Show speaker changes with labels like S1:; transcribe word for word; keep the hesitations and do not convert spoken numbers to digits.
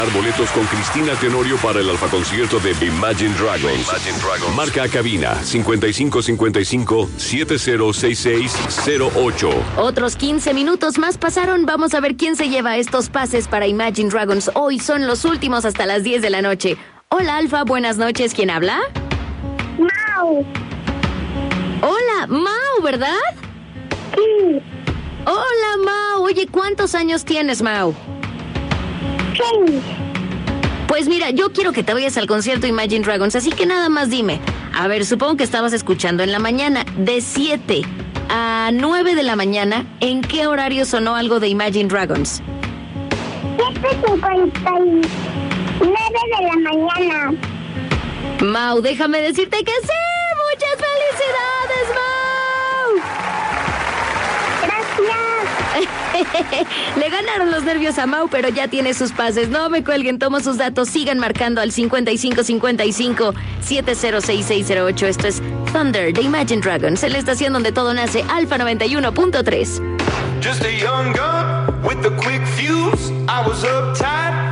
S1: Boletos con Cristina Tenorio para el Alfa Concierto de Imagine Dragons. Imagine Dragons. Marca a cabina cincuenta y cinco cincuenta y cinco, setenta sesenta y seis cero ocho.
S2: Otros quince minutos más pasaron. Vamos a ver quién se lleva estos pases para Imagine Dragons. Hoy son los últimos hasta las diez de la noche. Hola, Alfa, buenas noches. ¿Quién habla?
S3: Mau.
S2: Hola, Mau, ¿verdad?
S3: Sí.
S2: Hola, Mau. Oye, ¿cuántos años tienes, Mau?
S3: Seis.
S2: Pues mira, yo quiero que te vayas al concierto Imagine Dragons, así que nada más dime. A ver, supongo que estabas escuchando en la mañana. De siete a nueve de la mañana, ¿en qué horario sonó algo de Imagine Dragons?
S3: siete cincuenta y nueve de la mañana.
S2: Mau, déjame decirte que sí. ¡Muchas felicidades, Mau!
S3: Gracias.
S2: Le ganaron los nervios a Mau, pero ya tiene sus pases. No me cuelguen, tomo sus datos. Sigan marcando al cincuenta y cinco cincuenta y cinco, setenta sesenta y seis cero ocho. Esto es Thunder de Imagine Dragons, en la estación donde todo nace, Alfa noventa y uno punto tres.
S4: Just a young gun with a quick fuse. I was uptight.